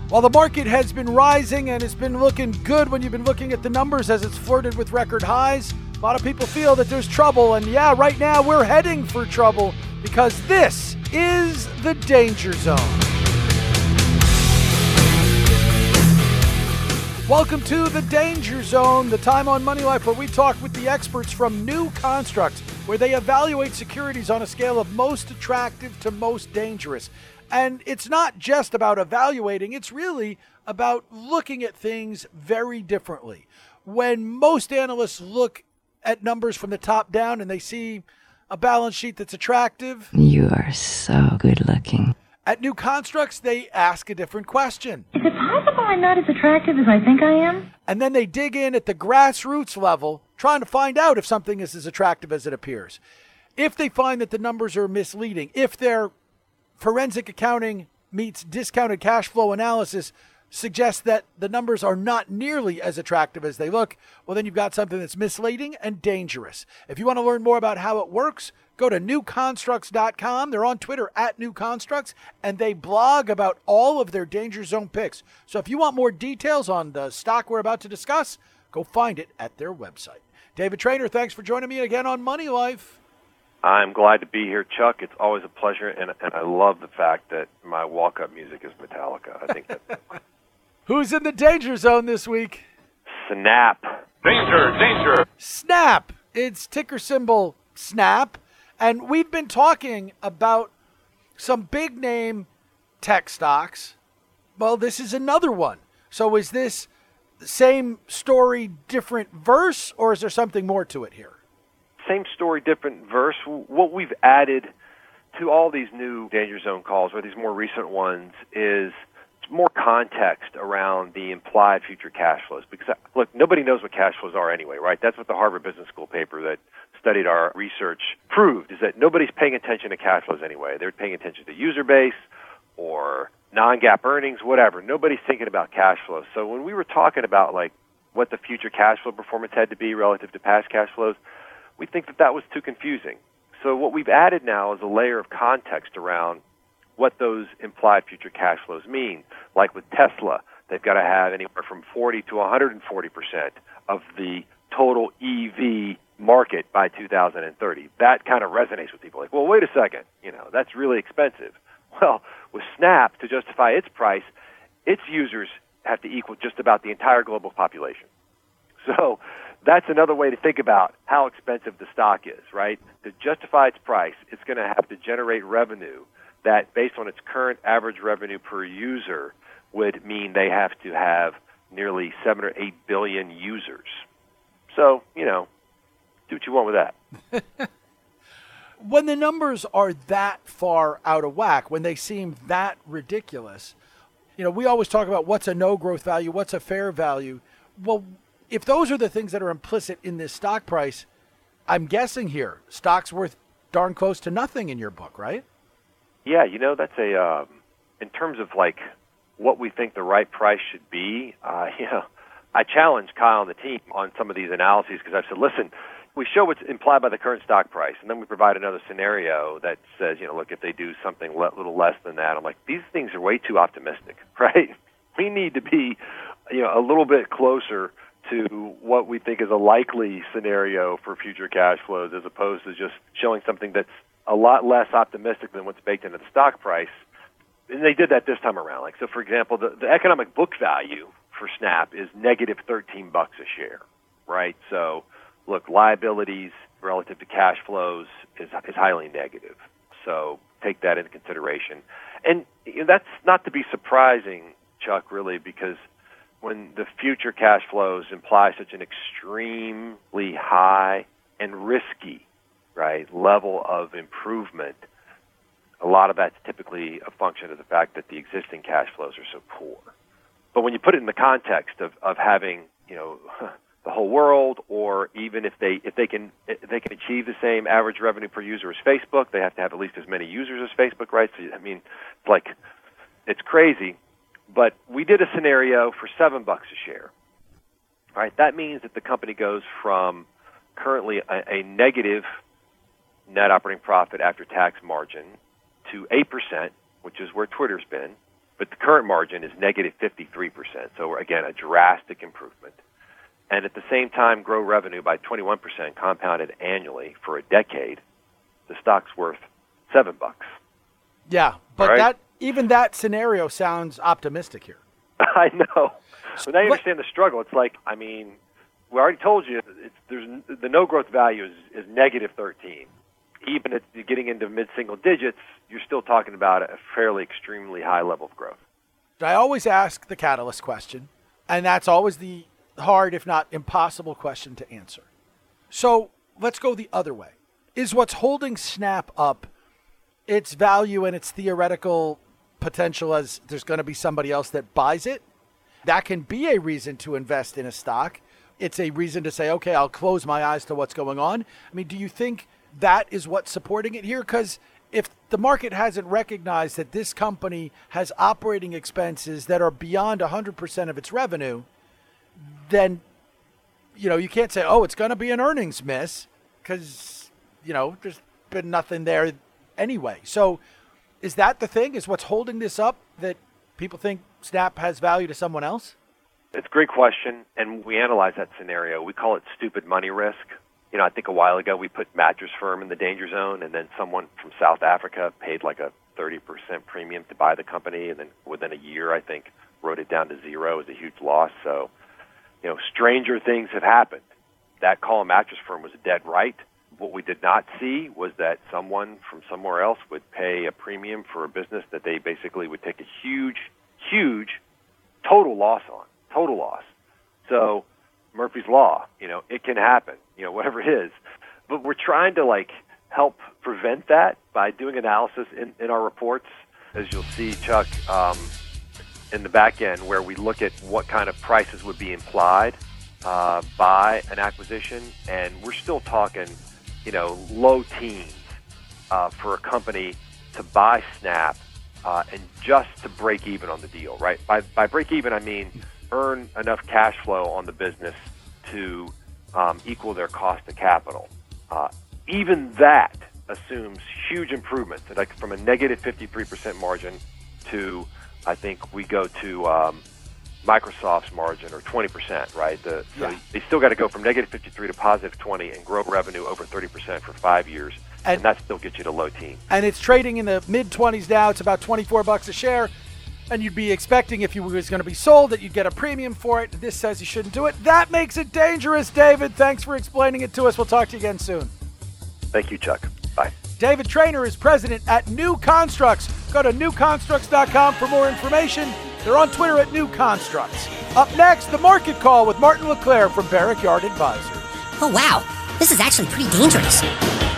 While the market has been rising and it's been looking good when you've been looking at the numbers as it's flirted with record highs, a lot of people feel that there's trouble. And yeah, right now we're heading for trouble because this is the Danger Zone. Welcome to the Danger Zone, the time on Money Life where we talk with the experts from New Construct, where they evaluate securities on a scale of most attractive to most dangerous. And it's not just about evaluating, it's really about looking at things very differently. When most analysts look at numbers from the top down and they see a balance sheet that's attractive. You are so good looking. At New Constructs, they ask a different question. Is it possible I'm not as attractive as I think I am? And then they dig in at the grassroots level, trying to find out if something is as attractive as it appears. If they find that the numbers are misleading, if their forensic accounting meets discounted cash flow analysis suggests that the numbers are not nearly as attractive as they look, well, then you've got something that's misleading and dangerous. If you want to learn more about how it works, go to newconstructs.com. They're on Twitter at newconstructs, and they blog about all of their Danger Zone picks. So if you want more details on the stock we're about to discuss, go find it at their website. David Traynor, thanks for joining me again on Money Life. I'm glad to be here, Chuck. It's always a pleasure, and I love the fact that my walk-up music is Metallica. I think that. Who's in the Danger Zone this week? Snap. Danger. Snap. It's ticker symbol SNAP. And we've been talking about some big-name tech stocks. Well, this is another one. So is this the same story, different verse, or is there something more to it here? Same story, different verse. What we've added to all these new Danger Zone calls, or these more recent ones, is more context around the implied future cash flows. Because, look, nobody knows what cash flows are anyway, right? That's what the Harvard Business School paper that studied our research proved, is that nobody's paying attention to cash flows anyway. They're paying attention to user base or non-GAAP earnings, whatever. Nobody's thinking about cash flows. So when we were talking about, like, what the future cash flow performance had to be relative to past cash flows, we think that was too confusing. So what we've added now is a layer of context around what those implied future cash flows mean. Like with Tesla, they've got to have anywhere from 40 to 140% of the total EV market by 2030. That kind of resonates with people. Like, well, wait a second, that's really expensive. Well, with Snap, to justify its price, its users have to equal just about the entire global population. So that's another way to think about how expensive the stock is, right? To justify its price, it's going to have to generate revenue that, based on its current average revenue per user, would mean they have to have nearly 7 or 8 billion users. So, do what you want with that. When the numbers are that far out of whack, when they seem that ridiculous, we always talk about what's a no-growth value, what's a fair value. Well, if those are the things that are implicit in this stock price, I'm guessing here, stock's worth darn close to nothing in your book, right? Yeah, that's in terms of like what we think the right price should be, I challenged Kyle and the team on some of these analyses because I said, listen, we show what's implied by the current stock price, and then we provide another scenario that says, look, if they do something a little less than that, I'm like, these things are way too optimistic, right? We need to be, a little bit closer to what we think is a likely scenario for future cash flows as opposed to just showing something that's a lot less optimistic than what's baked into the stock price. And they did that this time around. Like, so for example, the economic book value for Snap is negative $13 a share, right? So look, liabilities relative to cash flows is highly negative. So take that into consideration. And that's not to be surprising, Chuck, really, because when the future cash flows imply such an extremely high and risky, right, level of improvement, a lot of that's typically a function of the fact that the existing cash flows are so poor. But when you put it in the context of having, the whole world, or even if they can achieve the same average revenue per user as Facebook, they have to have at least as many users as Facebook, right? So it's crazy. But we did a scenario for $7 a share, right? That means that the company goes from currently a negative net operating profit after tax margin to 8%, which is where Twitter's been, but the current margin is negative 53%. So again, a drastic improvement. And at the same time, grow revenue by 21% compounded annually for a decade. The stock's worth $7. Yeah, but right? Even that scenario sounds optimistic here. I know. So now you understand the struggle. It's like, I mean, we already told you the no growth value is negative 13. Even if you're getting into mid-single digits, you're still talking about a fairly extremely high level of growth. I always ask the catalyst question, and that's always the hard, if not impossible question to answer. So let's go the other way. Is what's holding Snap up its value and its theoretical potential as there's going to be somebody else that buys it? That can be a reason to invest in a stock. It's a reason to say, okay, I'll close my eyes to what's going on. I mean, do you think that is what's supporting it here? Because if the market hasn't recognized that this company has operating expenses that are beyond 100% of its revenue, then, you can't say, oh, it's going to be an earnings miss because, there's been nothing there anyway. So is that the thing? Is what's holding this up that people think Snap has value to someone else? It's a great question, and we analyze that scenario. We call it stupid money risk. I think a while ago we put Mattress Firm in the danger zone, and then someone from South Africa paid like a 30% premium to buy the company, and then within a year, I think, wrote it down to zero as a huge loss. So, stranger things have happened. That call on Mattress Firm was dead right. What we did not see was that someone from somewhere else would pay a premium for a business that they basically would take a huge, huge total loss on. Total loss. So Murphy's Law, it can happen, whatever it is. But we're trying to, help prevent that by doing analysis in our reports, as you'll see, Chuck, in the back end, where we look at what kind of prices would be implied by an acquisition. And we're still talking, low teens for a company to buy Snap and just to break even on the deal, right? By break even, I mean earn enough cash flow on the business to equal their cost of capital. Even that assumes huge improvements, like from a negative 53% margin to, I think we go to Microsoft's margin, or 20%, right? So they still got to go from negative 53 to positive 20 and grow revenue over 30% for 5 years, and that still gets you to low teens. And it's trading in the mid-20s now. It's about $24 a share. And you'd be expecting, if you was going to be sold, that you'd get a premium for it. This says you shouldn't do it. That makes it dangerous, David. Thanks for explaining it to us. We'll talk to you again soon. Thank you, Chuck. Bye. David Traynor is president at New Constructs. Go to newconstructs.com for more information. They're on Twitter at New Constructs. Up next, the market call with Martin LeClaire from Barrack Yard Advisors. Oh, wow. This is actually pretty dangerous.